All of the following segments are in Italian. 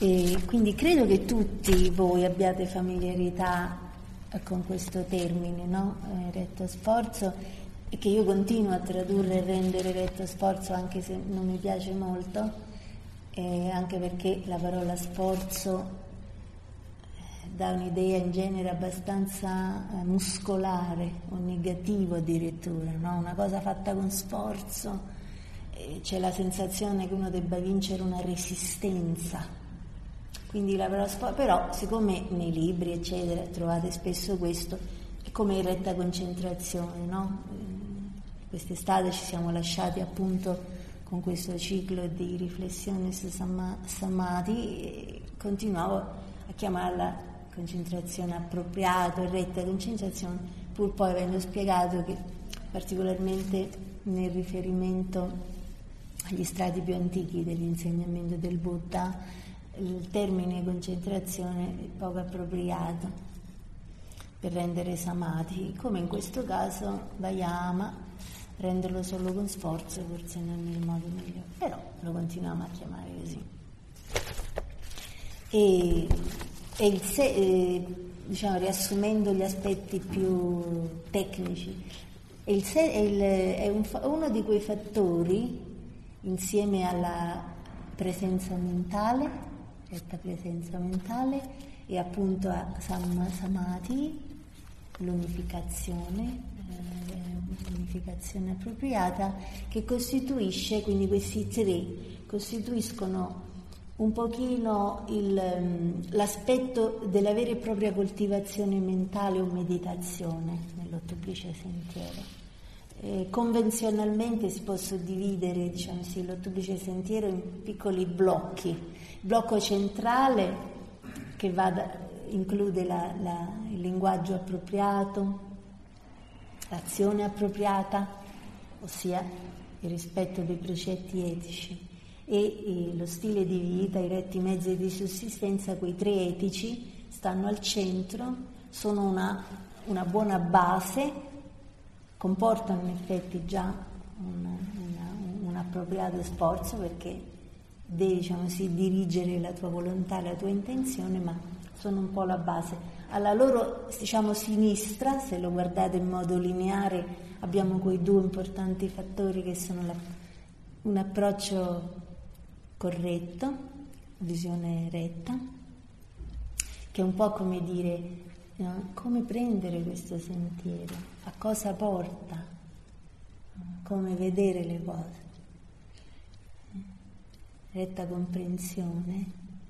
E quindi credo che tutti voi abbiate familiarità con questo termine, no? Retto sforzo, e che io continuo a tradurre e rendere retto sforzo, anche se non mi piace molto, anche perché la parola sforzo dà un'idea in genere abbastanza muscolare o negativo addirittura, no? Una cosa fatta con sforzo, c'è la sensazione che uno debba vincere una resistenza. Quindi la parola sforzo, però siccome nei libri eccetera trovate spesso questo, è come in retta concentrazione, no? Quest'estate ci siamo lasciati appunto con questo ciclo di riflessione su Samadhi e continuavo a chiamarla concentrazione appropriata, retta concentrazione, pur poi avendo spiegato che particolarmente nel riferimento agli strati più antichi dell'insegnamento del Buddha il termine concentrazione è poco appropriato per rendere samadhi, come in questo caso vayama, renderlo solo con sforzo forse non è il modo migliore, però lo continuiamo a chiamare così. Diciamo, riassumendo gli aspetti più tecnici, è uno di quei fattori, insieme alla presenza mentale, retta presenza mentale, e appunto a samadhi, l'unificazione appropriata, che costituisce, quindi questi tre costituiscono un pochino l'aspetto della vera e propria coltivazione mentale o meditazione nell'ottuplice sentiero. Convenzionalmente si può suddividere, diciamo sì, l'ottuplice sentiero in piccoli blocchi. Il blocco centrale che include il linguaggio appropriato, l'azione appropriata, ossia il rispetto dei precetti etici, e lo stile di vita, i retti mezzi di sussistenza. Quei tre etici stanno al centro, sono una buona base, comportano in effetti già un appropriato sforzo, perché devi, diciamo sì, dirigere la tua volontà, la tua intenzione, ma sono un po' la base. Alla loro, diciamo, sinistra, se lo guardate in modo lineare, abbiamo quei due importanti fattori che sono un approccio corretto, visione retta, che è un po' come dire, no, come prendere questo sentiero, a cosa porta, come vedere le cose, retta comprensione,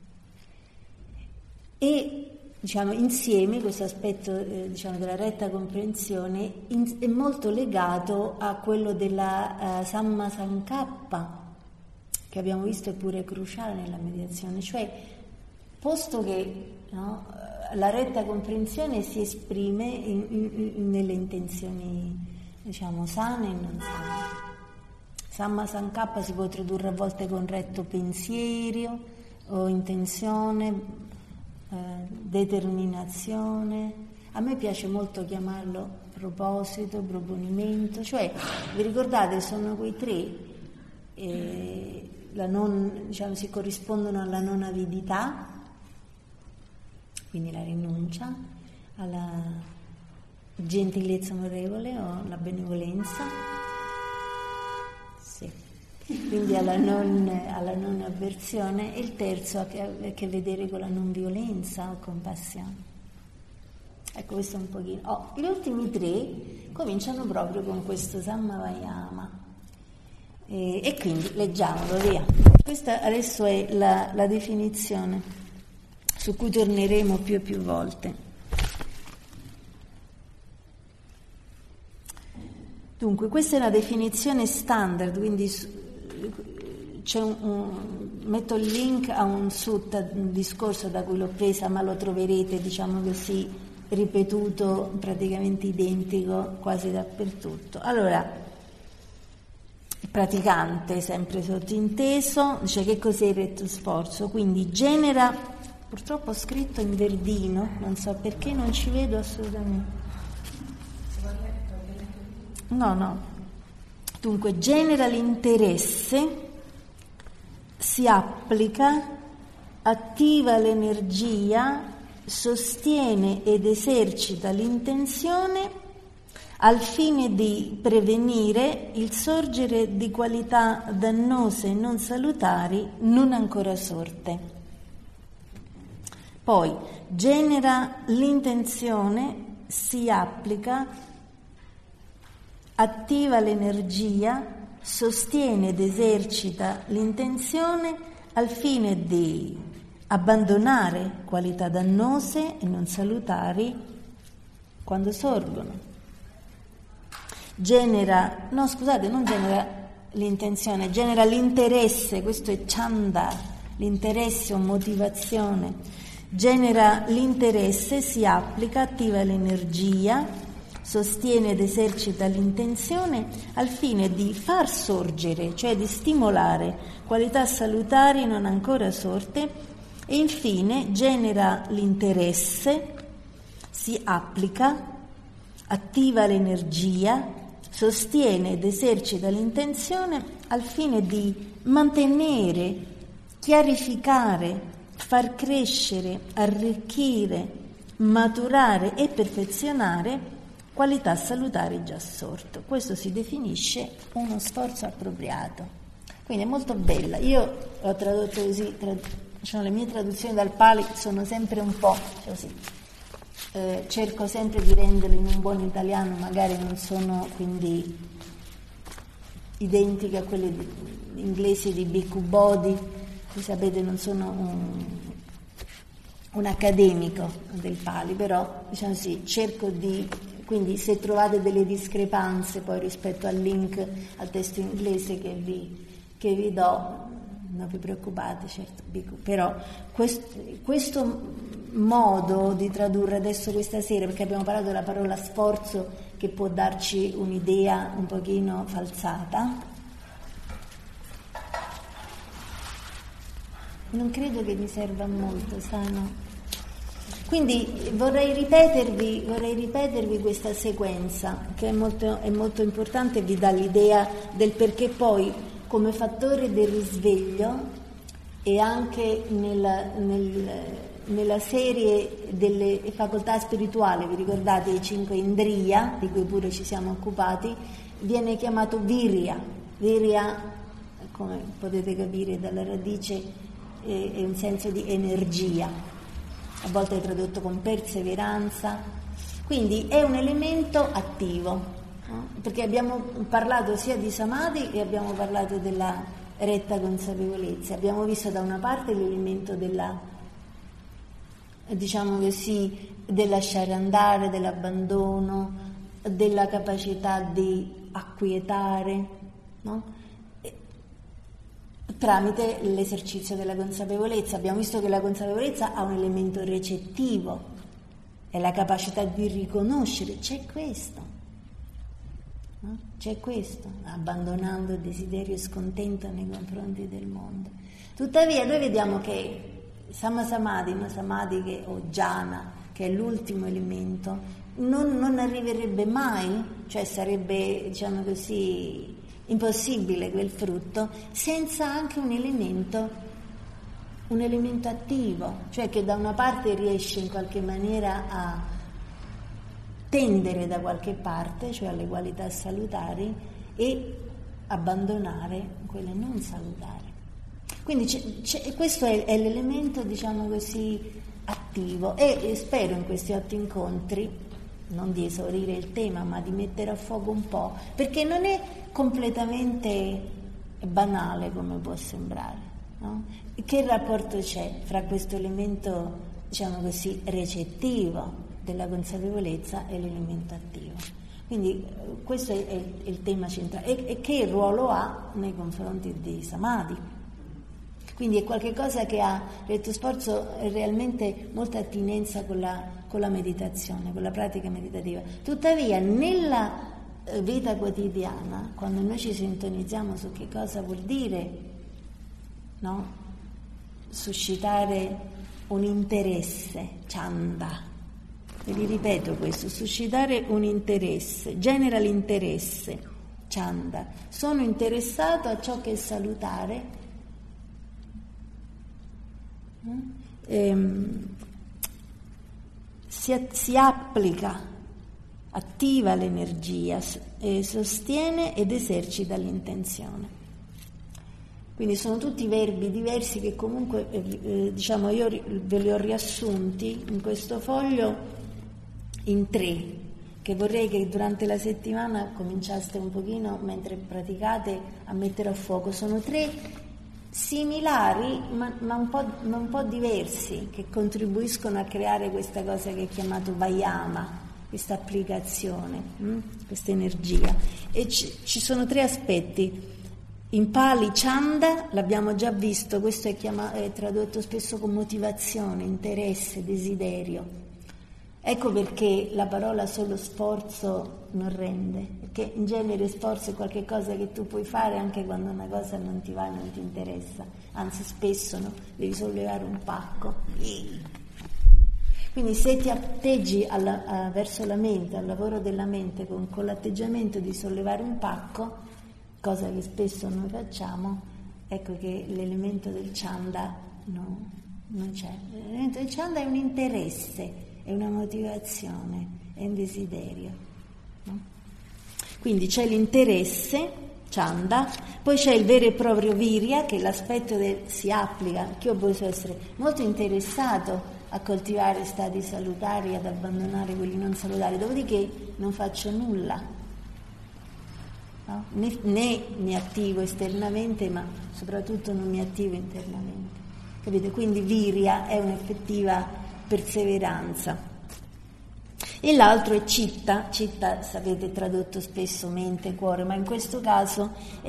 e diciamo insieme questo aspetto diciamo della retta comprensione è molto legato a quello della Samma Sankappa, che abbiamo visto è pure cruciale nella meditazione, cioè posto che, no, la retta comprensione si esprime nelle intenzioni, diciamo, sane e non sane. Samma Sankappa si può tradurre a volte con retto pensiero o intenzione, determinazione. A me piace molto chiamarlo proposito, proponimento, cioè vi ricordate, sono quei tre, diciamo, si corrispondono alla non avidità, quindi la rinuncia, alla gentilezza amorevole o la benevolenza, sì, quindi alla non avversione, e il terzo ha a che vedere con la non violenza o compassione. Ecco, questo è un pochino. Gli ultimi tre cominciano proprio con questo Samma Vayama. E quindi leggiamolo, via. Questa adesso è la definizione su cui torneremo più e più volte. Dunque, questa è una definizione standard, quindi metto il link a un sutta, un discorso da cui l'ho presa, ma lo troverete, diciamo così, ripetuto, praticamente identico quasi dappertutto. Allora, il praticante, sempre sottinteso, dice che cos'è il retto sforzo, quindi genera, purtroppo ho scritto in verdino, non so perché, non ci vedo assolutamente. No. Dunque, genera l'interesse, si applica attiva l'energia, sostiene ed esercita l'intenzione al fine di prevenire il sorgere di qualità dannose e non salutari non ancora sorte. Poi genera l'intenzione, si applica, attiva l'energia, sostiene ed esercita l'intenzione al fine di abbandonare qualità dannose e non salutari quando sorgono. Genera l'intenzione, genera l'interesse, questo è chanda, l'interesse o motivazione, genera l'interesse, si applica, attiva l'energia, sostiene ed esercita l'intenzione al fine di far sorgere, cioè di stimolare qualità salutari non ancora sorte, e infine genera l'interesse, si applica, attiva l'energia, sostiene ed esercita l'intenzione al fine di mantenere, chiarificare, far crescere, arricchire, maturare e perfezionare qualità salutari già sorto. Questo si definisce uno sforzo appropriato. Quindi è molto bella. Io l'ho tradotto così, le mie traduzioni dal Pali sono sempre un po' così. Cerco sempre di renderle in un buon italiano, magari non sono quindi identiche a quelle inglesi di Bhikkhu Bodhi, sapete non sono un accademico del Pali, però diciamo sì, cerco di, quindi se trovate delle discrepanze poi rispetto al link al testo inglese che vi do, non vi preoccupate, certo, però questo modo di tradurre adesso questa sera, perché abbiamo parlato della parola sforzo che può darci un'idea un pochino falsata, non credo che mi serva molto, no? Quindi vorrei ripetervi questa sequenza che è molto importante, vi dà l'idea del perché poi come fattore del risveglio e anche nella serie delle facoltà spirituali, vi ricordate i 5 Indriya, di cui pure ci siamo occupati, viene chiamato Virya. Virya, come potete capire dalla radice, è un senso di energia, a volte è tradotto con perseveranza, quindi è un elemento attivo, no? Perché abbiamo parlato sia di Samadhi e abbiamo parlato della retta consapevolezza, abbiamo visto da una parte l'elemento della, diciamo così, del lasciare andare, dell'abbandono, della capacità di acquietare, no? Tramite l'esercizio della consapevolezza. Abbiamo visto che la consapevolezza ha un elemento recettivo, è la capacità di riconoscere, c'è questo, no? C'è questo, abbandonando il desiderio scontento nei confronti del mondo. Tuttavia noi vediamo che Samadhi o Jhana, che è l'ultimo elemento, non arriverebbe mai, cioè sarebbe, diciamo così, impossibile quel frutto senza anche un elemento attivo, cioè che da una parte riesce in qualche maniera a tendere da qualche parte, cioè alle qualità salutari, e abbandonare quelle non salutari. Quindi questo è l'elemento, diciamo così, attivo, e spero in questi 8 incontri non di esaurire il tema, ma di mettere a fuoco un po', perché non è completamente banale come può sembrare, no? Che rapporto c'è fra questo elemento, diciamo così, recettivo della consapevolezza e l'elemento attivo? Quindi questo è il tema centrale, e che ruolo ha nei confronti di Samadhi. Quindi è qualcosa che ha, retto sforzo, realmente molta attinenza con la meditazione, con la pratica meditativa. Tuttavia nella vita quotidiana, quando noi ci sintonizziamo su che cosa vuol dire, no? Suscitare un interesse, chanda, vi ripeto questo, suscitare un interesse, genera l'interesse, chanda, sono interessato a ciò che è salutare, si applica, attiva l'energia, sostiene ed esercita l'intenzione. Quindi sono tutti verbi diversi che comunque diciamo io ve li ho riassunti in questo foglio in 3, che vorrei che durante la settimana cominciaste un pochino, mentre praticate, a mettere a fuoco. Sono 3 similari ma un po' diversi, che contribuiscono a creare questa cosa che è chiamato Vayama, questa applicazione, questa energia. E ci sono 3 aspetti. In Pali Chanda, l'abbiamo già visto, questo è tradotto spesso con motivazione, interesse, desiderio. Ecco perché la parola solo sforzo non rende, perché in genere sforzo è qualcosa che tu puoi fare anche quando una cosa non ti va e non ti interessa, anzi spesso no, devi sollevare un pacco. Quindi se ti atteggi verso la mente, al lavoro della mente con l'atteggiamento di sollevare un pacco, cosa che spesso noi facciamo, ecco che l'elemento del Chanda non c'è. L'elemento del Chanda è un interesse, è una motivazione, è un desiderio. No? Quindi c'è l'interesse, Chanda, poi c'è il vero e proprio Virya, che è l'aspetto del si applica, che io posso essere molto interessato a coltivare stati salutari, ad abbandonare quelli non salutari, dopodiché non faccio nulla. No? Né mi attivo esternamente, ma soprattutto non mi attivo internamente. Capite? Quindi Virya è un'effettiva perseveranza. E l'altro è Citta. Citta sapete tradotto spesso mente, cuore, ma in questo caso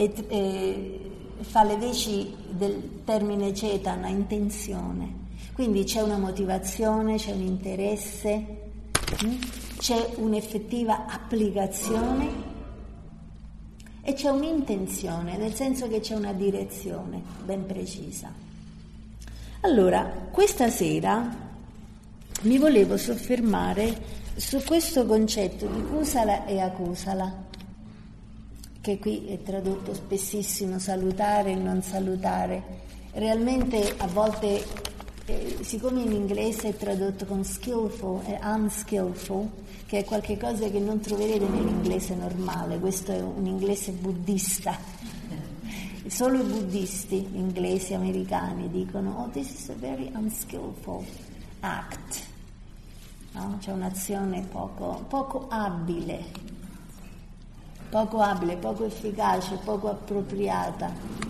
fa le veci del termine Cetana, intenzione. Quindi c'è una motivazione, c'è un interesse, c'è un'effettiva applicazione e c'è un'intenzione, nel senso che c'è una direzione ben precisa. Allora, questa sera mi volevo soffermare su questo concetto di Kusala e Akusala, che qui è tradotto spessissimo salutare e non salutare. Realmente a volte, siccome in inglese è tradotto con skillful e unskillful, che è qualcosa che non troverete nell'inglese normale, questo è un inglese buddista. Solo i buddisti inglesi americani dicono "Oh, this is a very unskillful act", no? C'è un'azione poco abile, poco efficace, poco appropriata.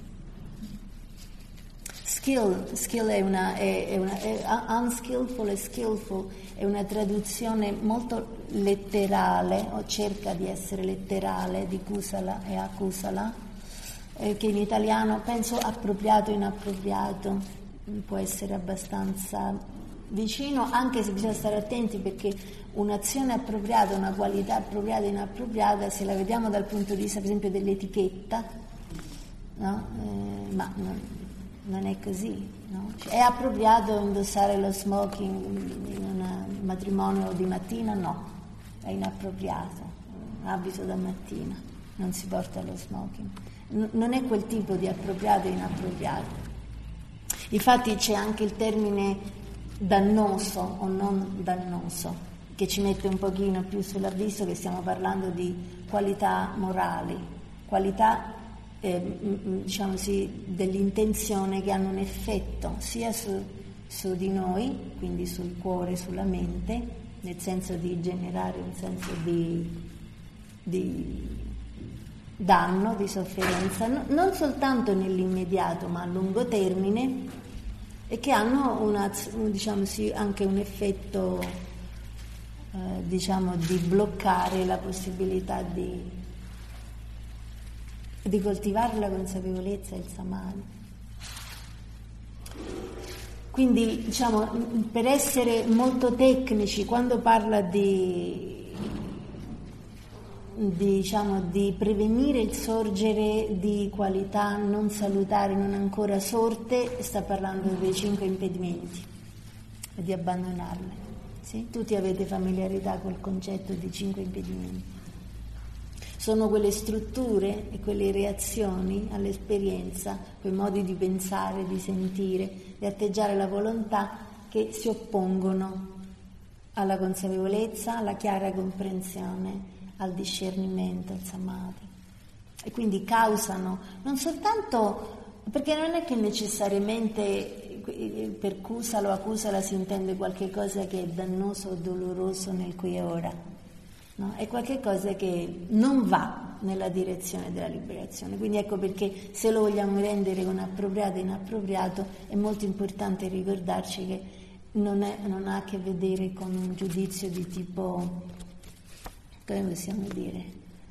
Skill è unskillful e skillful è una traduzione molto letterale, o cerca di essere letterale, di Kusala e Akusala, che in italiano penso appropriato e inappropriato può essere abbastanza vicino, anche se bisogna stare attenti, perché un'azione appropriata, una qualità appropriata e inappropriata, se la vediamo dal punto di vista per esempio dell'etichetta, no? Ma non è così, no? Cioè, è appropriato indossare lo smoking in un matrimonio di mattina? No, è inappropriato, abito da mattina, non si porta lo smoking. Non è quel tipo di appropriato e inappropriato. Infatti c'è anche il termine dannoso o non dannoso, che ci mette un pochino più sull'avviso che stiamo parlando di qualità morali, qualità diciamo sì, dell'intenzione, che hanno un effetto sia su di noi, quindi sul cuore, sulla mente, nel senso di generare un senso di danno, di sofferenza, non soltanto nell'immediato ma a lungo termine, e che hanno diciamo sì, anche un effetto diciamo di bloccare la possibilità di coltivare la consapevolezza e il samadhi. Quindi, diciamo, per essere molto tecnici, quando parla di prevenire il sorgere di qualità non salutari, non ancora sorte, sta parlando dei 5 impedimenti e di abbandonarle. Sì? Tutti avete familiarità col concetto di 5 impedimenti. Sono quelle strutture e quelle reazioni all'esperienza, quei modi di pensare, di sentire, di atteggiare la volontà che si oppongono alla consapevolezza, alla chiara comprensione, al discernimento, al samadhi. E quindi causano, non soltanto, perché non è che necessariamente per kusala o akusala si intende qualche cosa che è dannoso o doloroso nel qui e ora, no? È qualche cosa che non va nella direzione della liberazione. Quindi ecco perché se lo vogliamo rendere con appropriato e inappropriato è molto importante ricordarci che non ha a che vedere con un giudizio di tipo, come possiamo dire,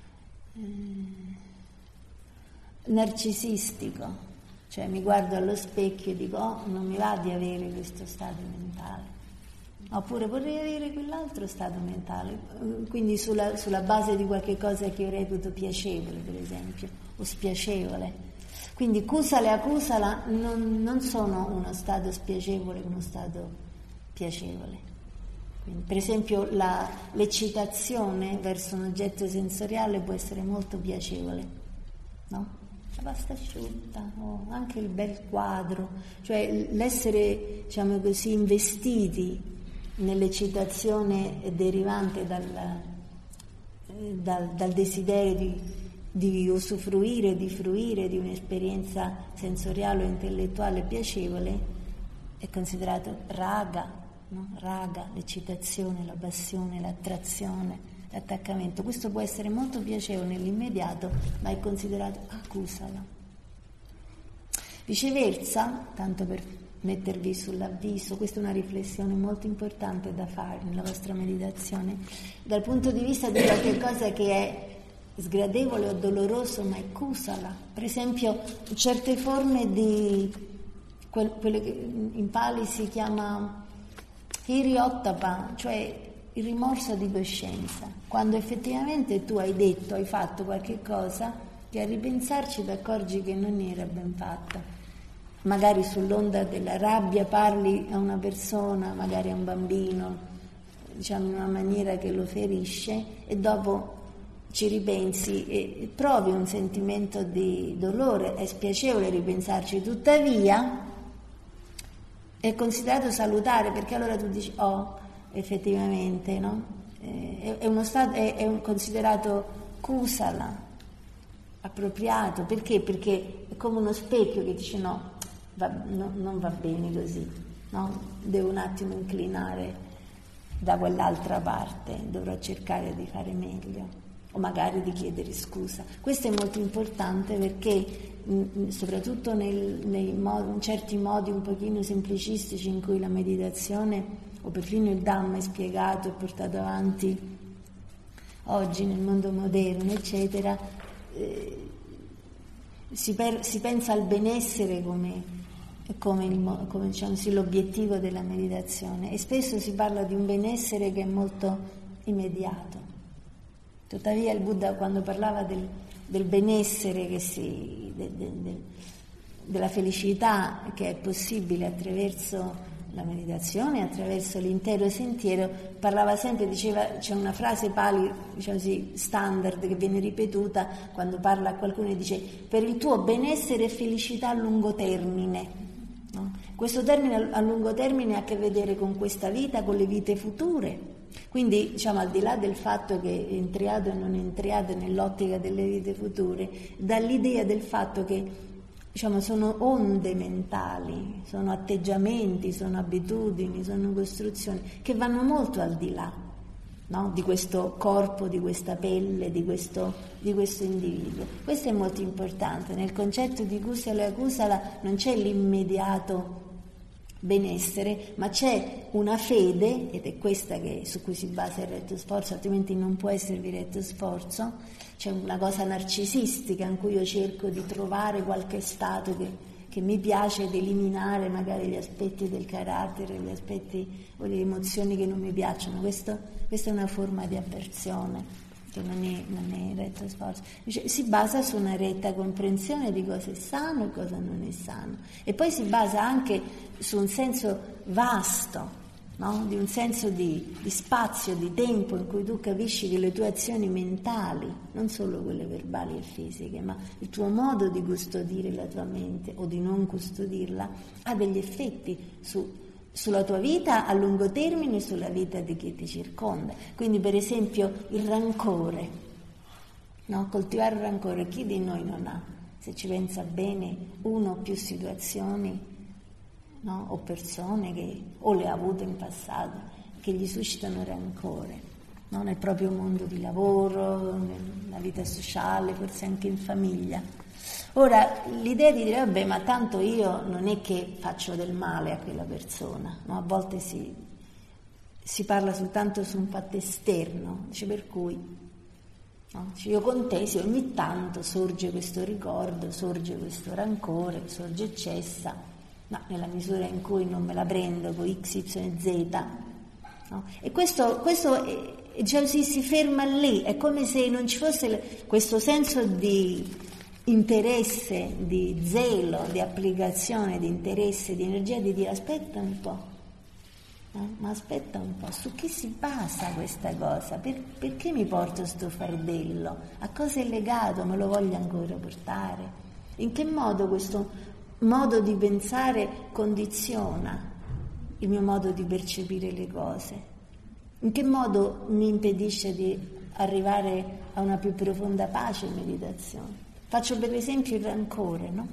narcisistico. Cioè mi guardo allo specchio e dico non mi va di avere questo stato mentale, oppure vorrei avere quell'altro stato mentale, quindi sulla base di qualche cosa che io reputo piacevole, per esempio, o spiacevole. Quindi kusala e akusala non sono uno stato spiacevole, uno stato piacevole. Quindi, per esempio l'eccitazione verso un oggetto sensoriale può essere molto piacevole, no? La pasta asciutta o anche il bel quadro, cioè l'essere, diciamo così, investiti nell'eccitazione derivante dal desiderio di usufruire, di fruire di un'esperienza sensoriale o intellettuale piacevole è considerato raga, no? Raga, l'eccitazione, la passione, l'attrazione, l'attaccamento. Questo può essere molto piacevole nell'immediato, ma è considerato akusala. Viceversa, tanto per mettervi sull'avviso, questa è una riflessione molto importante da fare nella vostra meditazione, dal punto di vista di qualche cosa che è sgradevole o doloroso, ma è kusala. Per esempio, certe forme di quelle che in Pali si chiama hiriottapa, cioè il rimorso di coscienza, quando effettivamente tu hai fatto qualche cosa che a ripensarci ti accorgi che non era ben fatta. Magari sull'onda della rabbia parli a una persona, magari a un bambino, diciamo in una maniera che lo ferisce, e dopo ci ripensi e provi un sentimento di dolore, è spiacevole ripensarci, tuttavia è considerato salutare, perché allora tu dici effettivamente, no? È considerato kusala, appropriato. Perché? Perché è come uno specchio che dice non va bene così, no? Devo un attimo inclinare da quell'altra parte, dovrò cercare di fare meglio, o magari di chiedere scusa. Questo è molto importante perché soprattutto in certi modi un pochino semplicistici in cui la meditazione o perfino il Dhamma è spiegato e portato avanti oggi nel mondo moderno, eccetera, si pensa al benessere come diciamo, sì, l'obiettivo della meditazione, e spesso si parla di un benessere che è molto immediato. Tuttavia il Buddha, quando parlava del benessere della felicità che è possibile attraverso la meditazione, attraverso l'intero sentiero, parlava sempre, diceva, c'è una frase Pali, diciamo così, standard che viene ripetuta quando parla a qualcuno e dice: per il tuo benessere e felicità a lungo termine, no? Questo termine a lungo termine ha a che vedere con questa vita, con le vite future. Quindi, diciamo, al di là del fatto che entriate o non entriate nell'ottica delle vite future, dall'idea del fatto che, diciamo, sono onde mentali, sono atteggiamenti, sono abitudini, sono costruzioni che vanno molto al di là, no? Di questo corpo, di questa pelle, di questo individuo. Questo è molto importante. Nel concetto di kusala e akusala non c'è l'immediato benessere, ma c'è una fede, ed è questa su cui si basa il retto sforzo, altrimenti non può esservi retto sforzo. C'è una cosa narcisistica in cui io cerco di trovare qualche stato che mi piace ed eliminare magari gli aspetti del carattere, gli aspetti o le emozioni che non mi piacciono. Questa è una forma di avversione che non è retto sforzo. Si basa su una retta comprensione di cosa è sano e cosa non è sano, e poi si basa anche su un senso vasto no? Di un senso di spazio, di tempo in cui tu capisci che le tue azioni mentali, non solo quelle verbali e fisiche, ma il tuo modo di custodire la tua mente o di non custodirla ha degli effetti sulla tua vita a lungo termine e sulla vita di chi ti circonda. Quindi per esempio il rancore, no? Coltivare il rancore, chi di noi non ha, se ci pensa bene, una o più situazioni, no? O persone che o le ha avute in passato che gli suscitano rancore, no? Nel proprio mondo di lavoro, nella vita sociale, forse anche in famiglia. Ora l'idea di dire vabbè, ma tanto io non è che faccio del male a quella persona, no? A volte si parla soltanto su un fatto esterno, dice, per cui no? Io con te, se ogni tanto sorge questo ricordo, sorge questo rancore, sorge e cessa, ma nella misura in cui non me la prendo con X, Y e Z, no? E questo diciamo, si ferma lì, è come se non ci fosse questo senso di interesse, di zelo, di applicazione, di interesse, di energia, di dire aspetta un po', no? Ma aspetta un po', su chi si basa questa cosa? Perché mi porto sto fardello? A cosa è legato? Me lo voglio ancora portare? In che modo questo modo di pensare condiziona il mio modo di percepire le cose? In che modo mi impedisce di arrivare a una più profonda pace in meditazione? Faccio per esempio il rancore, no?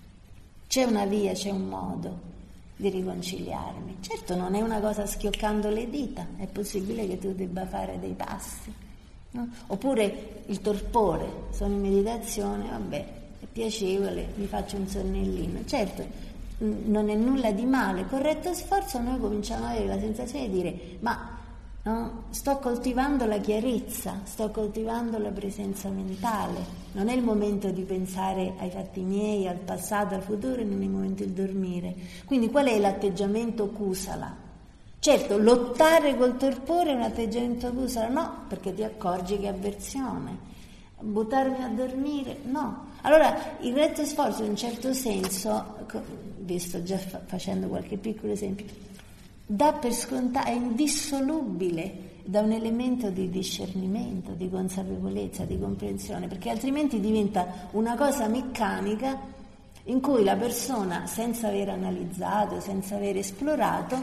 C'è una via, c'è un modo di riconciliarmi. Certo non è una cosa schioccando le dita, è possibile che tu debba fare dei passi, no? Oppure il torpore, sono in meditazione, vabbè, è piacevole, mi faccio un sonnellino. Certo, non è nulla di male, corretto sforzo noi cominciamo ad avere la sensazione di dire ma no, sto coltivando la chiarezza, sto coltivando la presenza mentale, non è il momento di pensare ai fatti miei, al passato, al futuro, non è il momento di dormire. Quindi qual è l'atteggiamento kusala? Certo, lottare col torpore è un atteggiamento kusala, no, perché ti accorgi che è avversione. Buttarmi a dormire, no. Allora il retto sforzo in un certo senso, vi sto già facendo qualche piccolo esempio, dà per scontato, è indissolubile da un elemento di discernimento, di consapevolezza, di comprensione, perché altrimenti diventa una cosa meccanica in cui la persona, senza aver analizzato, senza aver esplorato,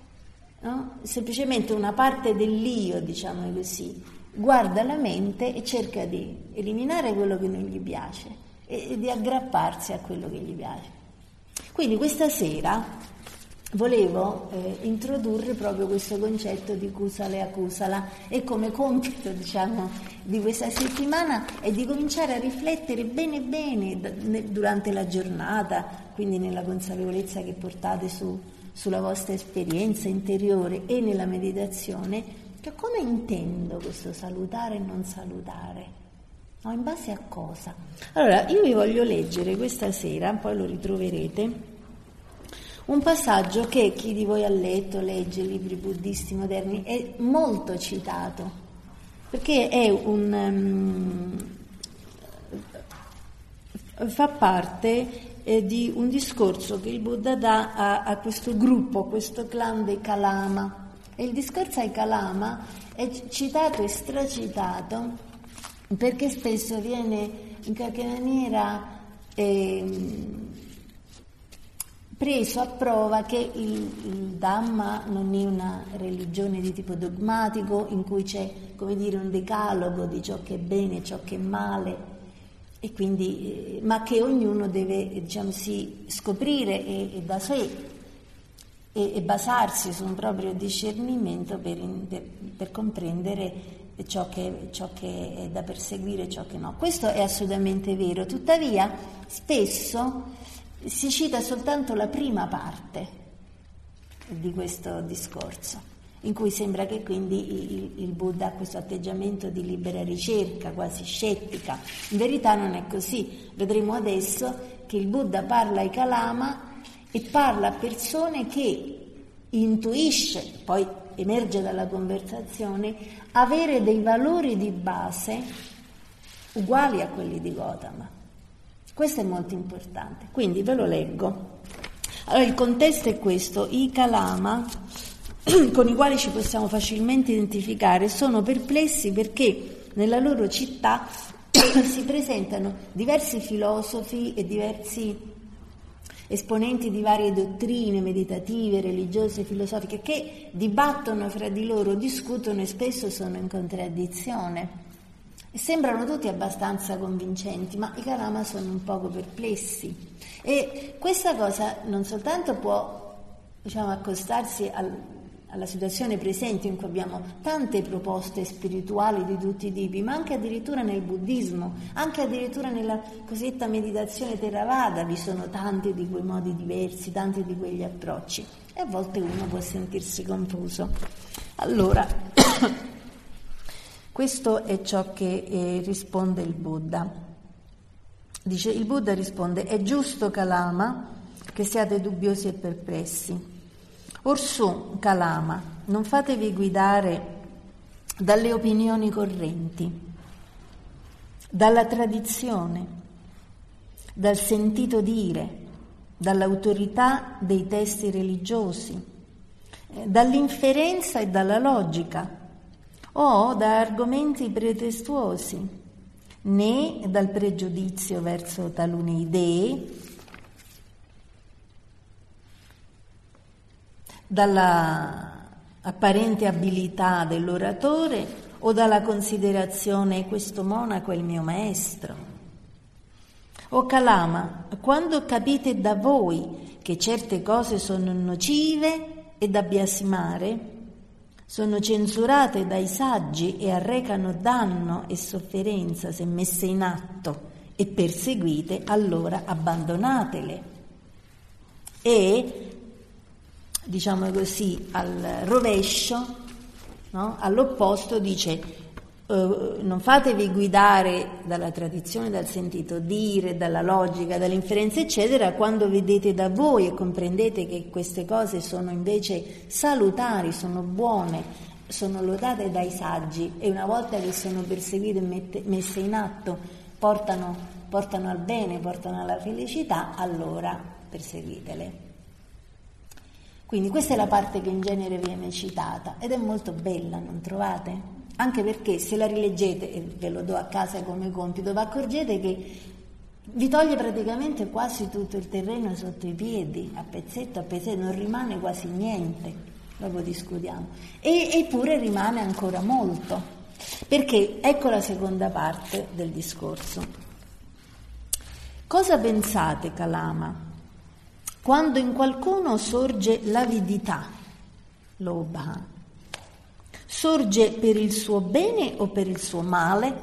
no? Semplicemente una parte dell'io, diciamo così, guarda la mente e cerca di eliminare quello che non gli piace e di aggrapparsi a quello che gli piace. Quindi questa sera volevo introdurre proprio questo concetto di kusala e akusala e come compito, diciamo, di questa settimana è di cominciare a riflettere bene durante la giornata, quindi nella consapevolezza che portate sulla vostra esperienza interiore e nella meditazione, che come intendo questo salutare e non salutare? No, in base a cosa? Allora, io vi voglio leggere questa sera, poi lo ritroverete, un passaggio che chi di voi ha letto, legge libri buddisti moderni, è molto citato, perché è fa parte di un discorso che il Buddha dà a questo gruppo, questo clan dei Kalama. E il discorso ai Kalama è citato e stracitato perché spesso viene in qualche maniera preso a prova che il Dhamma non è una religione di tipo dogmatico in cui c'è, come dire, un decalogo di ciò che è bene e ciò che è male, e quindi, ma che ognuno deve, diciamo, scoprire e da sé e basarsi su un proprio discernimento per comprendere ciò che è da perseguire e ciò che no. Questo è assolutamente vero, tuttavia spesso si cita soltanto la prima parte di questo discorso, in cui sembra che quindi il Buddha ha questo atteggiamento di libera ricerca, quasi scettica. In verità non è così. Vedremo adesso che il Buddha parla ai Kalama e parla a persone che intuisce, poi emerge dalla conversazione, avere dei valori di base uguali a quelli di Gautama. Questo è molto importante, quindi ve lo leggo. Allora il contesto è questo: i Kalama con i quali ci possiamo facilmente identificare, sono perplessi perché nella loro città si presentano diversi filosofi e diversi esponenti di varie dottrine meditative, religiose, filosofiche, che dibattono fra di loro, discutono e spesso sono in contraddizione. E sembrano tutti abbastanza convincenti, ma i Kalama sono un poco perplessi. E questa cosa non soltanto può, accostarsi alla situazione presente in cui abbiamo tante proposte spirituali di tutti i tipi, ma anche addirittura nel buddismo, anche addirittura nella cosiddetta meditazione Theravada vi sono tanti di quei modi diversi, tanti di quegli approcci, e a volte uno può sentirsi confuso. Allora, questo è ciò che risponde il Buddha. Dice, il Buddha risponde: è giusto, Kalama, che siate dubbiosi e perplessi. Orsù, Kalama, non fatevi guidare dalle opinioni correnti, dalla tradizione, dal sentito dire, dall'autorità dei testi religiosi, dall'inferenza e dalla logica, o da argomenti pretestuosi, né dal pregiudizio verso talune idee, dalla apparente abilità dell'oratore o dalla considerazione questo monaco è il mio maestro. O Kalama, quando capite da voi che certe cose sono nocive e da biasimare, sono censurate dai saggi e arrecano danno e sofferenza se messe in atto e perseguite, allora abbandonatele. E diciamo così, al rovescio, no? All'opposto dice non fatevi guidare dalla tradizione, dal sentito dire, dalla logica, dall'inferenza eccetera, quando vedete da voi e comprendete che queste cose sono invece salutari, sono buone, sono lodate dai saggi e una volta che sono perseguite e messe in atto portano al bene, portano alla felicità, allora perseguitele. Quindi questa è la parte che in genere viene citata ed è molto bella, non trovate? Anche perché se la rileggete, e ve lo do a casa come compito, vi accorgete che vi toglie praticamente quasi tutto il terreno sotto i piedi, a pezzetto, non rimane quasi niente, dopo discutiamo. Eppure rimane ancora molto, perché ecco la seconda parte del discorso. Cosa pensate, Kalama? Quando in qualcuno sorge l'avidità, l'obha, sorge per il suo bene o per il suo male?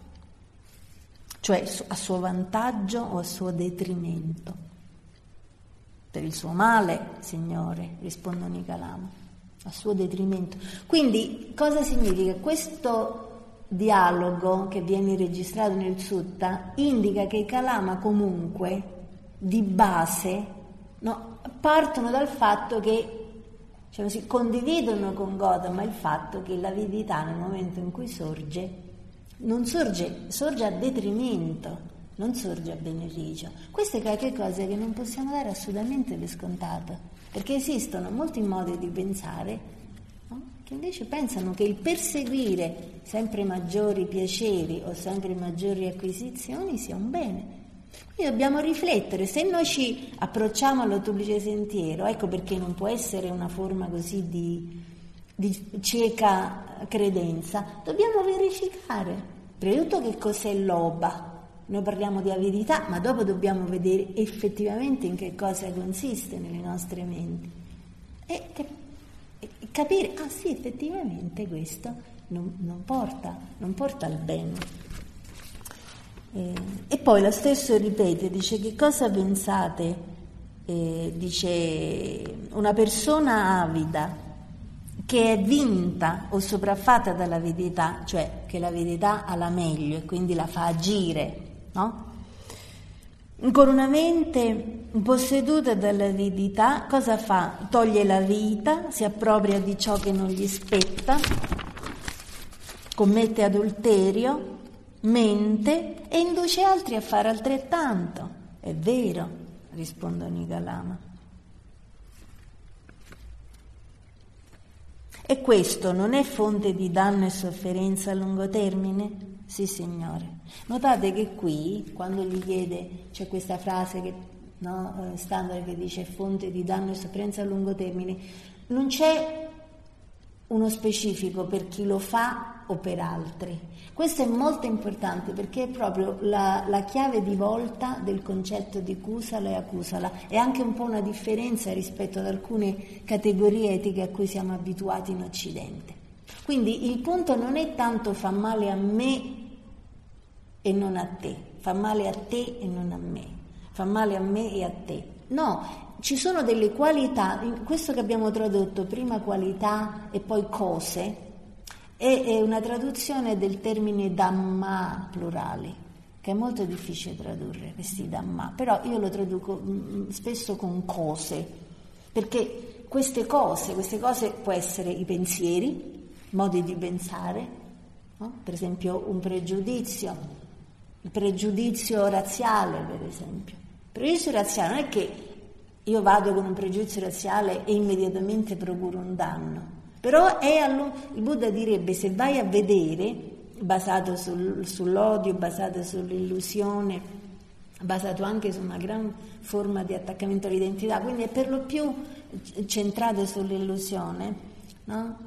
Cioè a suo vantaggio o a suo detrimento? Per il suo male, Signore, rispondono i Kalama, a suo detrimento. Quindi cosa significa? Questo dialogo che viene registrato nel Sutta indica che i Kalama comunque di base partono dal fatto che condividono con Gotama il fatto che l'avidità nel momento in cui sorge a detrimento, non sorge a beneficio. Queste che cose che non possiamo dare assolutamente per scontato, perché esistono molti modi di pensare, no? Che invece pensano che il perseguire sempre maggiori piaceri o sempre maggiori acquisizioni sia un bene. Quindi dobbiamo riflettere, se noi ci approcciamo all'ottuplice sentiero, ecco perché non può essere una forma così di cieca credenza, dobbiamo verificare, prima di tutto, che cos'è l'oba. Noi parliamo di avidità, ma dopo dobbiamo vedere effettivamente in che cosa consiste nelle nostre menti e capire, sì, effettivamente questo non porta al bene. E poi lo stesso ripete, dice: che cosa pensate? Dice: una persona avida che è vinta o sopraffatta dall'avidità, cioè che l'avidità ha la meglio e quindi la fa agire, no? Con una mente posseduta dall'avidità, cosa fa? Toglie la vita, si appropria di ciò che non gli spetta, commette adulterio, mente e induce altri a fare altrettanto. È vero, rispondono i Kalama. E questo non è fonte di danno e sofferenza a lungo termine? Sì, Signore. Notate che qui, quando gli chiede, c'è questa frase che, no, standard che dice fonte di danno e sofferenza a lungo termine, non c'è uno specifico per chi lo fa o per altri. Questo è molto importante perché è proprio la chiave di volta del concetto di kusala e akusala. È anche un po' una differenza rispetto ad alcune categorie etiche a cui siamo abituati in Occidente. Quindi il punto non è tanto fa male a me e non a te, fa male a te e non a me, fa male a me e a te. No, ci sono delle qualità, in questo che abbiamo tradotto prima qualità e poi cose, è una traduzione del termine Dhamma plurali, che è molto difficile tradurre questi Dhamma, però io lo traduco spesso con cose, perché queste cose può essere i pensieri, modi di pensare, no? Per esempio un pregiudizio, il pregiudizio razziale per esempio. Il pregiudizio razziale non è che io vado con un pregiudizio razziale e immediatamente procuro un danno, però il Buddha direbbe se vai a vedere, basato sull'odio, basato sull'illusione, basato anche su una gran forma di attaccamento all'identità, quindi è per lo più centrato sull'illusione, no?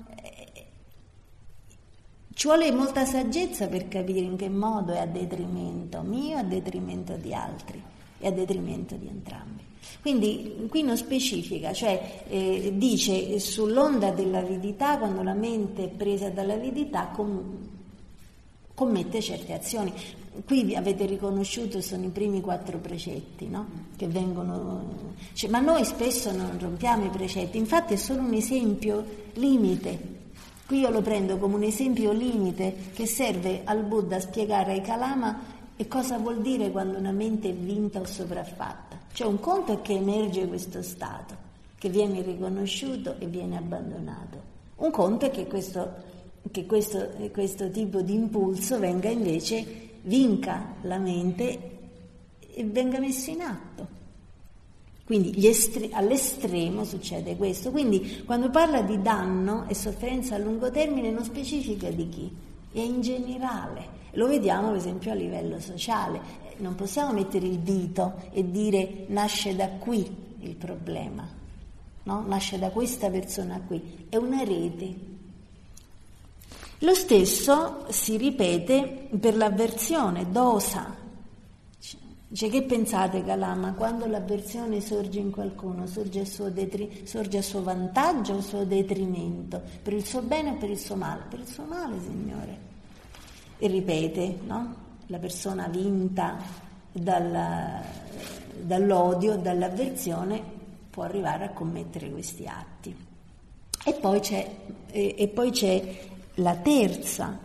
Ci vuole molta saggezza per capire in che modo è a detrimento mio, a detrimento di altri e a detrimento di entrambi. Quindi qui non specifica, cioè dice sull'onda dell'avidità, quando la mente è presa dall'avidità commette certe azioni. Qui avete riconosciuto, sono i primi 4 precetti, no? Che vengono, ma noi spesso non rompiamo i precetti, infatti è solo un esempio limite. Qui io lo prendo come un esempio limite che serve al Buddha a spiegare ai Kalama e cosa vuol dire quando una mente è vinta o sopraffatta. Cioè un conto è che emerge questo stato, che viene riconosciuto e viene abbandonato. Un conto è che questo tipo di impulso venga invece, vinca la mente e venga messo in atto. Quindi all'estremo succede questo. Quindi quando parla di danno e sofferenza a lungo termine non specifica di chi, è in generale. Lo vediamo per esempio a livello sociale. Non possiamo mettere il dito e dire nasce da qui il problema, no? Nasce da questa persona qui. È una rete. Lo stesso si ripete per l'avversione, dosa. Cioè, che pensate, Kalama, quando l'avversione sorge in qualcuno, sorge a suo vantaggio o a suo detrimento? Per il suo bene o per il suo male? Per il suo male, Signore. E ripete, no? La persona vinta dall'odio, dall'avversione, può arrivare a commettere questi atti. E poi c'è la terza,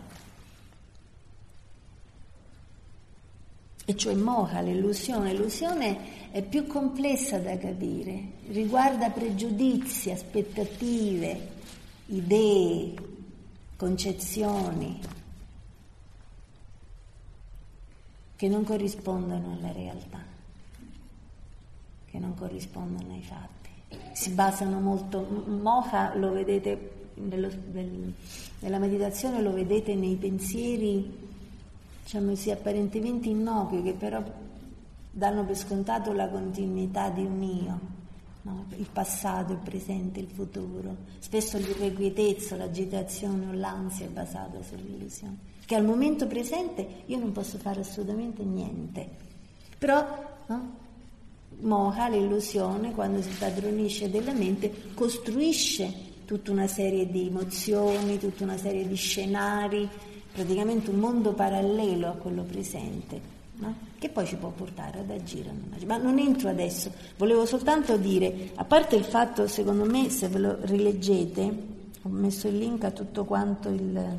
e cioè moha, l'illusione. L'illusione è più complessa da capire, riguarda pregiudizi, aspettative, idee, concezioni che non corrispondono alla realtà, che non corrispondono ai fatti. Si basano molto, moha lo vedete nella meditazione, lo vedete nei pensieri, diciamo sì, apparentemente innocui, che però danno per scontato la continuità di un io, no? Il passato, il presente, il futuro. Spesso l'irrequietezza, l'agitazione o l'ansia è basata sull'illusione, che al momento presente io non posso fare assolutamente niente, però no? Moha, l'illusione, quando si padronisce della mente, costruisce tutta una serie di emozioni, tutta una serie di scenari, praticamente un mondo parallelo a quello presente, no? Che poi ci può portare ad agire. Ma non entro adesso, volevo soltanto dire, a parte il fatto, secondo me, se ve lo rileggete, ho messo il link a tutto quanto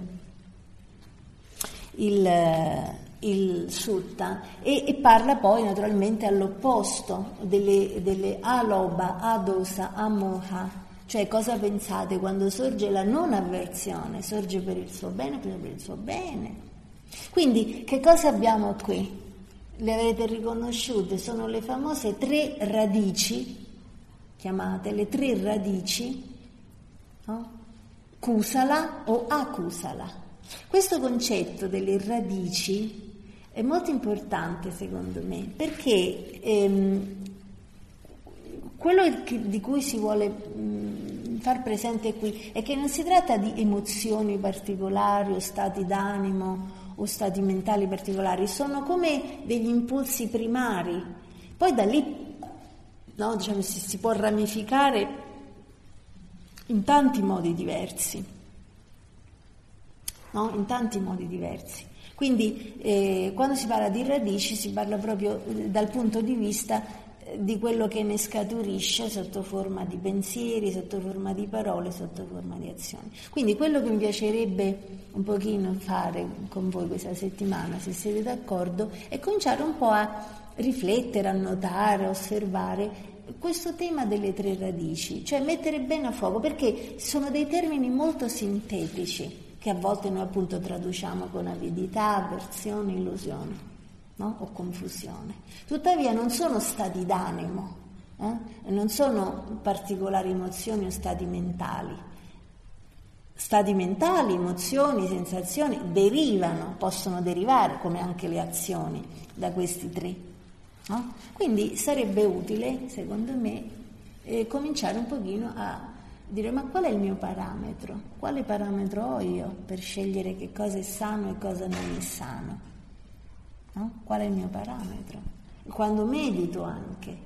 il sutta, e parla poi naturalmente all'opposto delle aloba, adosa, amoha. Cioè, cosa pensate quando sorge la non avversione? Sorge per il suo bene, per il suo bene. Quindi, che cosa abbiamo qui? Le avete riconosciute? Sono le famose 3 radici, chiamate le 3 radici, no? kusala o akusala. Questo concetto delle radici è molto importante secondo me, perché quello di cui si vuole far presente qui è che non si tratta di emozioni particolari o stati d'animo o stati mentali particolari, sono come degli impulsi primari. Poi da lì, no, diciamo, si può ramificare in tanti modi diversi, no? In tanti modi diversi. Quindi quando si parla di radici si parla proprio dal punto di vista di quello che ne scaturisce sotto forma di pensieri, sotto forma di parole, sotto forma di azioni. Quindi quello che mi piacerebbe un pochino fare con voi questa settimana, se siete d'accordo, è cominciare un po' a riflettere, a notare, a osservare questo tema delle tre radici, cioè mettere bene a fuoco, perché sono dei termini molto sintetici che a volte noi appunto traduciamo con avidità, avversione, illusione, no? O confusione. Tuttavia non sono stati d'animo, non sono particolari emozioni o stati mentali. Stati mentali, emozioni, sensazioni possono derivare, come anche le azioni, da questi tre. No? Quindi sarebbe utile, secondo me, cominciare un pochino a dire: ma qual è il mio parametro? Quale parametro ho io per scegliere che cosa è sano e cosa non è sano? No? Qual è il mio parametro? Quando medito anche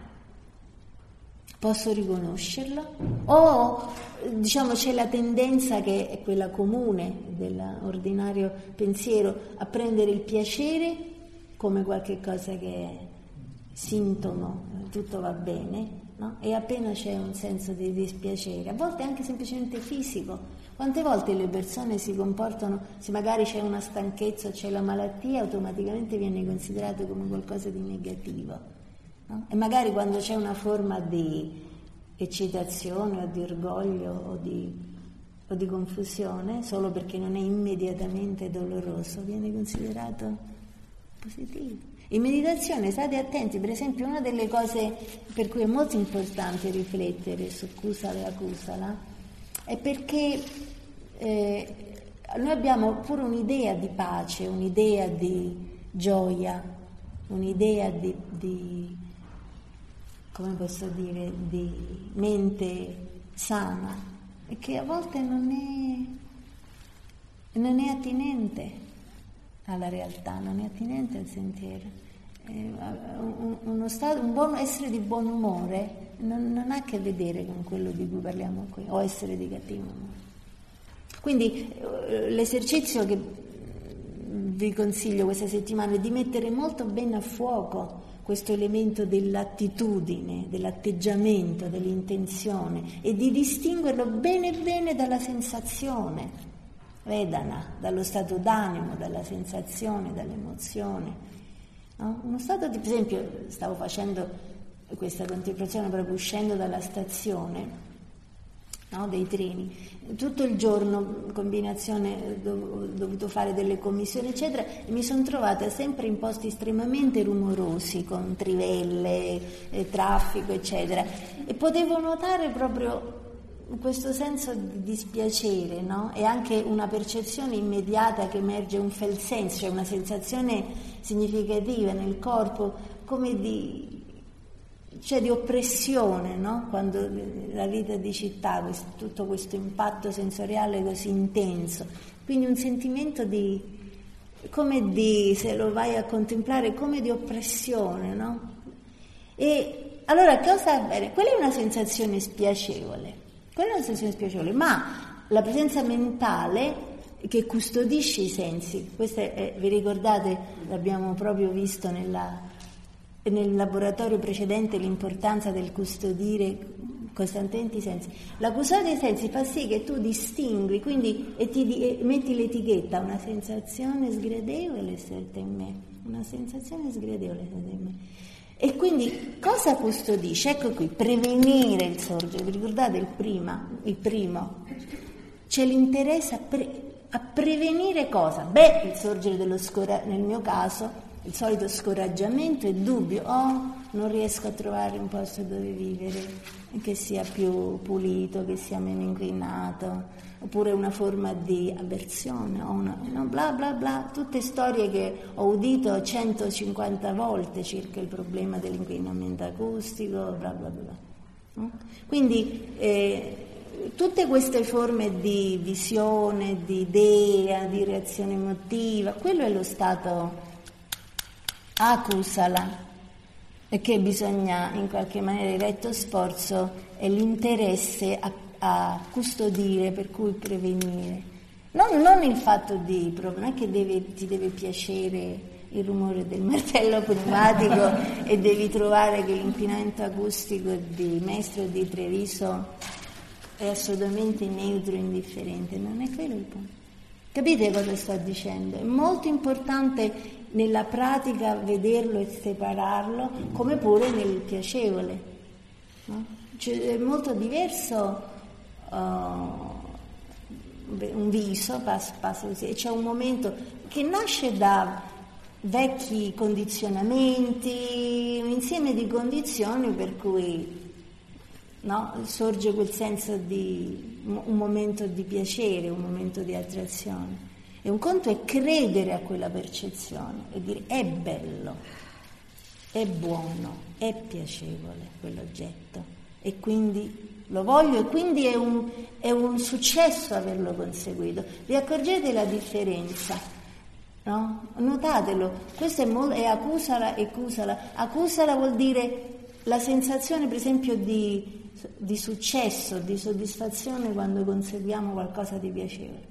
posso riconoscerlo? O diciamo c'è la tendenza, che è quella comune dell'ordinario pensiero, a prendere il piacere come qualche cosa che è sintomo, tutto va bene, no? E appena c'è un senso di dispiacere, a volte anche semplicemente fisico. Quante volte le persone si comportano, se magari c'è una stanchezza o c'è la malattia, automaticamente viene considerato come qualcosa di negativo, no? E magari quando c'è una forma di eccitazione o di orgoglio o di confusione, solo perché non è immediatamente doloroso, viene considerato positivo. In meditazione state attenti, per esempio, una delle cose per cui è molto importante riflettere su kusala e akusala è perché noi abbiamo pure un'idea di pace, un'idea di gioia, un'idea di come posso dire, di mente sana, e che a volte non è attinente alla realtà, non è attinente al sentiero. Un buon essere di buon umore non ha a che vedere con quello di cui parliamo qui, o essere di cattivo umore. Quindi l'esercizio che vi consiglio questa settimana è di mettere molto bene a fuoco questo elemento dell'attitudine, dell'atteggiamento, dell'intenzione, e di distinguerlo bene bene dalla sensazione, vedana, dallo stato d'animo, dalla sensazione, dall'emozione. No? Uno stato per esempio, stavo facendo questa contemplazione proprio uscendo dalla stazione, no, dei treni, tutto il giorno in combinazione, ho dovuto fare delle commissioni eccetera, e mi sono trovata sempre in posti estremamente rumorosi, con trivelle, traffico eccetera, e potevo notare proprio questo senso di dispiacere, no? E anche una percezione immediata che emerge, un felt-sense, cioè una sensazione significativa nel corpo, come di oppressione, no? Quando la vita di città, tutto questo impatto sensoriale così intenso, quindi un sentimento se lo vai a contemplare, come di oppressione, no? E allora cosa avviene? Quella è una sensazione spiacevole. Ma la presenza mentale che custodisce i sensi, questo vi ricordate, l'abbiamo proprio visto nel laboratorio precedente, l'importanza del custodire costantemente i sensi. La custodia dei sensi fa sì che tu distingui, quindi e metti l'etichetta, una sensazione sgradevole sorta in me, una sensazione sgradevole sorta in me. E quindi cosa custodisce? Ecco qui, prevenire il sorgere. Vi ricordate il primo? C'è l'interesse a prevenire cosa? Il sorgere dello nel mio caso, il solito scoraggiamento e dubbio, non riesco a trovare un posto dove vivere che sia più pulito, che sia meno inquinato, oppure una forma di avversione, bla bla bla, tutte storie che ho udito 150 volte circa il problema dell'inquinamento acustico, bla bla bla. Quindi tutte queste forme di visione, di idea, di reazione emotiva, quello è lo stato akusala, e che bisogna in qualche maniera, diretto sforzo, è l'interesse a custodire, per cui prevenire. Non il fatto non è che ti deve piacere il rumore del martello pneumatico e devi trovare che l'inquinamento acustico di Mestre o di Treviso è assolutamente neutro e indifferente, non è quello il punto. Capite cosa sto dicendo? È molto importante nella pratica vederlo e separarlo, come pure nel piacevole, no? Cioè, è molto diverso un viso, passo così, e c'è un momento che nasce da vecchi condizionamenti, un insieme di condizioni per cui sorge quel senso di un momento di piacere, un momento di attrazione. E un conto è credere a quella percezione e dire è bello, è buono, è piacevole quell'oggetto e quindi lo voglio e quindi è un successo averlo conseguito. Vi accorgete la differenza? No? Notatelo, questo è acusala e cusala. Acusala vuol dire la sensazione per esempio di successo, di soddisfazione quando conseguiamo qualcosa di piacevole.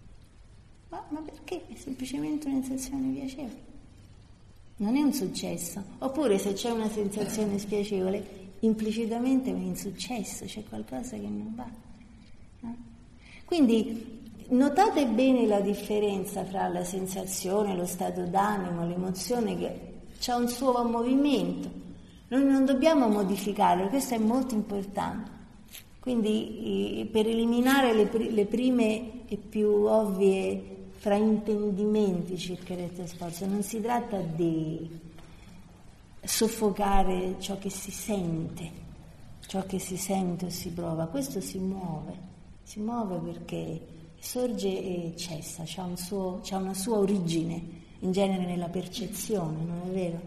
Ma perché? È semplicemente una sensazione piacevole. Non è un successo. Oppure se c'è una sensazione spiacevole, implicitamente è un insuccesso, c'è qualcosa che non va. No? Quindi notate bene la differenza fra la sensazione, lo stato d'animo, l'emozione, che c'ha un suo movimento. Noi non dobbiamo modificarlo, questo è molto importante. Quindi per eliminare le prime e più ovvie fraintendimenti circa il retto sforzo, non si tratta di soffocare ciò che si sente o si prova, questo si muove perché sorge e cessa, c'ha una sua origine, in genere nella percezione, non è vero?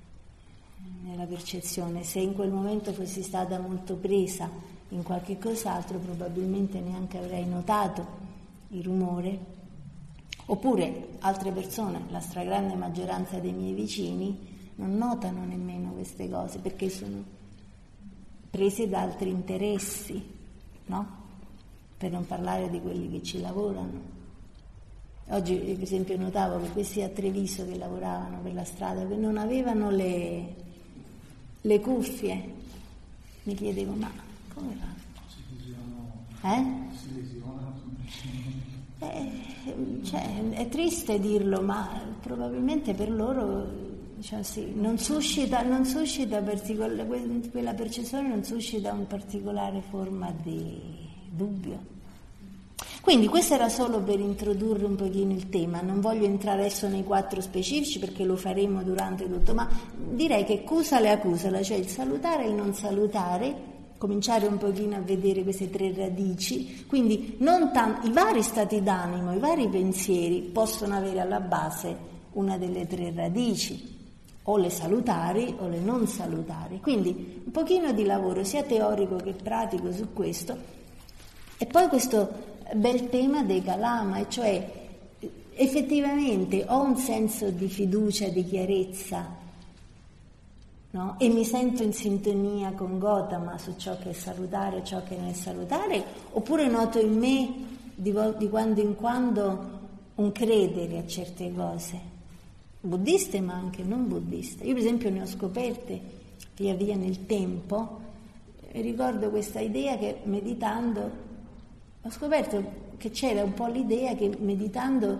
Nella percezione, se in quel momento fossi stata molto presa in qualche cos'altro, probabilmente neanche avrei notato il rumore. Oppure altre persone, la stragrande maggioranza dei miei vicini, non notano nemmeno queste cose perché sono prese da altri interessi, no? Per non parlare di quelli che ci lavorano. Oggi, per esempio, notavo che questi a Treviso che lavoravano per la strada, che non avevano le cuffie, mi chiedevo, ma come fa? Si lesionano. È triste dirlo, ma probabilmente per loro non suscita quella percezione non suscita una particolare forma di dubbio. Quindi questo era solo per introdurre un pochino il tema, non voglio entrare adesso nei 4 specifici perché lo faremo durante tutto, ma direi che cusala e acusala, cioè il salutare e il non salutare, cominciare un pochino a vedere queste 3 radici, quindi i vari stati d'animo, i vari pensieri possono avere alla base una delle 3 radici, o le salutari o le non salutari, quindi un pochino di lavoro sia teorico che pratico su questo, e poi questo bel tema dei kalama, e cioè effettivamente ho un senso di fiducia, di chiarezza, no? E mi sento in sintonia con Gotama su ciò che è salutare e ciò che non è salutare, oppure noto in me di quando in quando un credere a certe cose, buddiste ma anche non buddiste. Io per esempio ne ho scoperte via via nel tempo, e ricordo questa idea che meditando ho scoperto che c'era un po' l'idea che meditando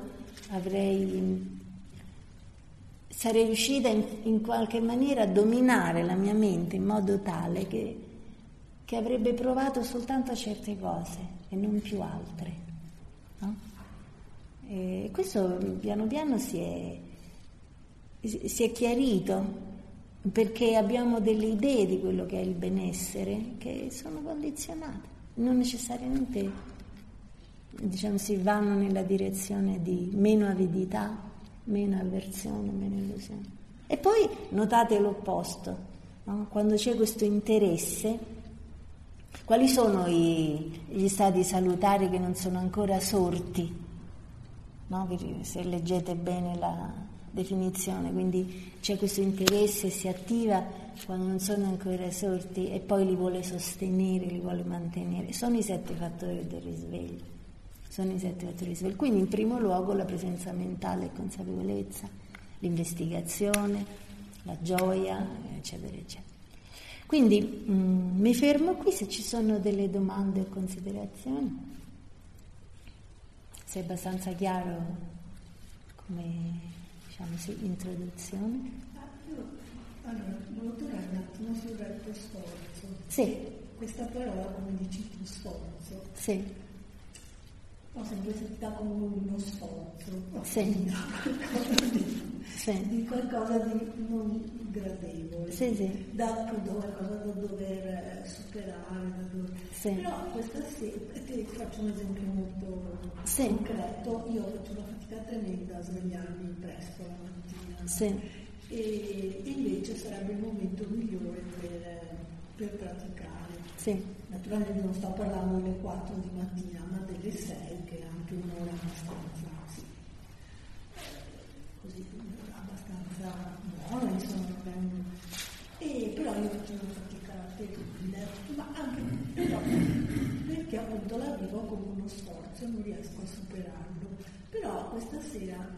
sarei riuscita in qualche maniera a dominare la mia mente in modo tale che avrebbe provato soltanto certe cose e non più altre, no? E questo piano piano si è si è chiarito, perché abbiamo delle idee di quello che è il benessere che sono condizionate, non necessariamente, diciamo, si vanno nella direzione di meno avidità, meno avversione, meno illusione. E poi notate l'opposto, no? Quando c'è questo interesse, quali sono gli stati salutari che non sono ancora sorti? No? Se leggete bene la definizione, quindi c'è questo interesse, si attiva quando non sono ancora sorti e poi li vuole sostenere, li vuole mantenere. Sono i 7 fattori del risveglio. Quindi in primo luogo la presenza mentale e consapevolezza, l'investigazione, la gioia, eccetera, eccetera. Quindi mi fermo qui, se ci sono delle domande o considerazioni. Se è abbastanza chiaro come, diciamo, sì, introduzione. Allora, volevo tornare un attimo sul retto sforzo. Sì. Questa parola, come dici tu, sforzo. Sì. Ho sempre sentita come uno sforzo. Sì. Di qualcosa di non gradevole. Sì. Da qualcosa da dover superare. Sì. Però questa sera, ti faccio un esempio molto concreto, io faccio una fatica tremenda a svegliarmi presto la mattina. Sì. E invece sarebbe il momento migliore per praticare. Sì. Naturalmente non sto parlando delle 4 di mattina, ma delle 6, che è anche un'ora abbastanza, sì, così, abbastanza buona, insomma. E però io faccio una fatica terribile, ma anche però, perché appunto la vivo come uno sforzo, non riesco a superarlo. Però questa sera,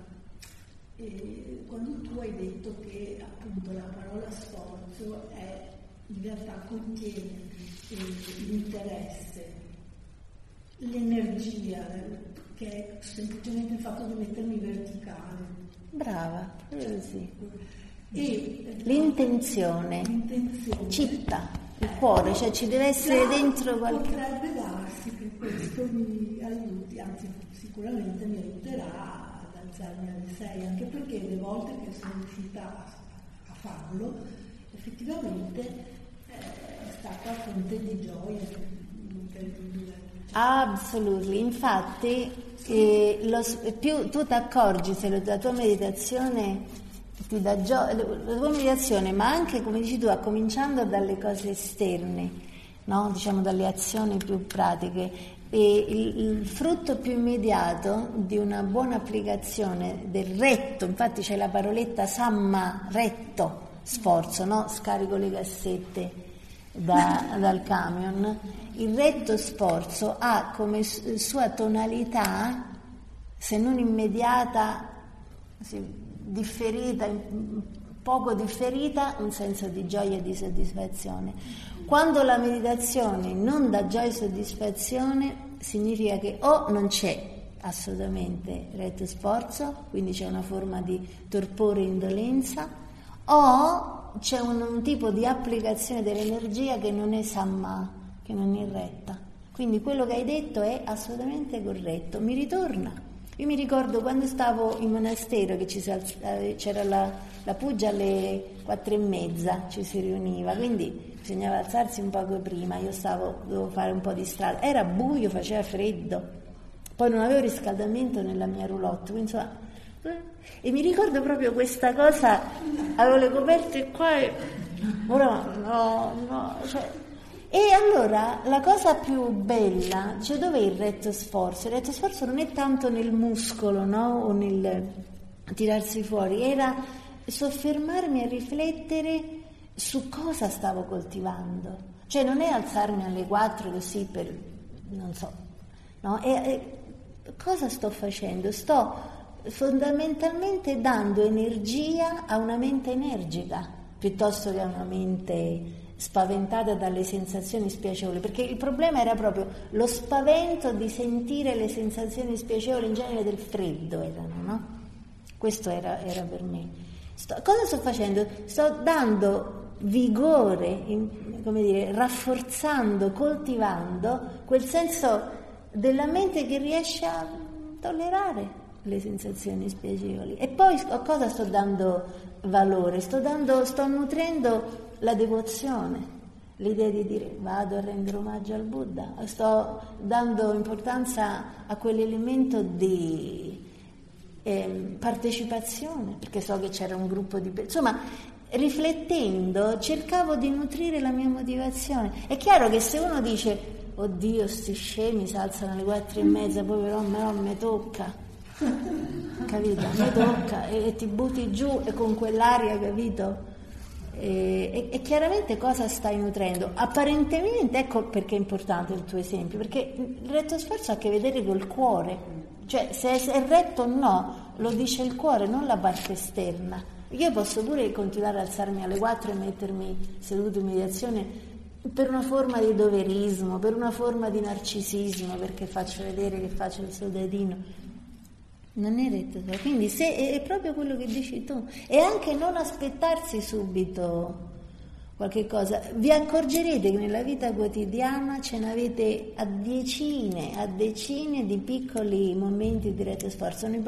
quando tu hai detto che appunto la parola sforzo in realtà contiene l'interesse, l'energia, che è semplicemente il fatto di mettermi verticale. Brava, sì. E l'intenzione, citta, il cuore, cioè ci deve essere dentro qualche... Potrebbe darsi che questo mi aiuti, anzi sicuramente mi aiuterà ad alzarmi alle 6, anche perché le volte che sono riuscita a farlo, effettivamente è stata fonte di gioia incredibile. Assolutamente, infatti più tu ti accorgi se la tua meditazione ti dà gioia, la tua meditazione, ma anche, come dici tu, cominciando dalle cose esterne, no? Diciamo dalle azioni più pratiche, e il frutto più immediato di una buona applicazione del retto, infatti c'è la paroletta samma, retto, sforzo, no? Scarico le cassette dal camion. Il retto sforzo ha come sua tonalità, se non immediata, differita, poco differita, un senso di gioia e di soddisfazione. Quando la meditazione non dà gioia e soddisfazione, significa che o non c'è assolutamente retto sforzo, quindi c'è una forma di torpore e indolenza, o c'è un tipo di applicazione dell'energia che non è samma, che non è retta. Quindi quello che hai detto è assolutamente corretto, mi ritorna. Io mi ricordo quando stavo in monastero che c'era la puja alle 4:30, ci si riuniva, quindi bisognava alzarsi un poco prima, dovevo fare un po' di strada, era buio, faceva freddo, poi non avevo riscaldamento nella mia roulotte, quindi insomma, e mi ricordo proprio questa cosa, avevo le coperte qua e ora cioè. E allora la cosa più bella, cioè dov'è il retto sforzo? Il retto sforzo non è tanto nel muscolo, no? O nel tirarsi fuori, era soffermarmi a riflettere su cosa stavo coltivando. Cioè non è alzarmi alle 4 così per, non so, no? Cosa sto facendo? Sto fondamentalmente dando energia a una mente energica, piuttosto che a una mente spaventata dalle sensazioni spiacevoli, perché il problema era proprio lo spavento di sentire le sensazioni spiacevoli, in genere del freddo erano, no? Questo era per me. Cosa sto facendo? Sto dando vigore, come dire, rafforzando, coltivando quel senso della mente che riesce a tollerare le sensazioni spiacevoli. E poi a cosa sto dando valore? Sto nutrendo la devozione, l'idea di dire vado a rendere omaggio al Buddha, sto dando importanza a quell'elemento di partecipazione, perché so che c'era un gruppo di insomma, riflettendo cercavo di nutrire la mia motivazione. È chiaro che se uno dice oddio sti scemi si alzano alle 4:30, poi però mi tocca, capito? Mi tocca e ti butti giù e con quell'aria, capito? E chiaramente cosa stai nutrendo? Apparentemente, ecco perché è importante il tuo esempio, perché il retto sforzo ha a che vedere col cuore, cioè se è retto o no lo dice il cuore, non la parte esterna. Io posso pure continuare ad alzarmi alle 4 e mettermi seduto in meditazione per una forma di doverismo, per una forma di narcisismo, perché faccio vedere che faccio il soldatino. Non è retto, quindi se è proprio quello che dici tu, e anche non aspettarsi subito qualche cosa. Vi accorgerete che nella vita quotidiana ce n'avete a decine di piccoli momenti di retto sforzo.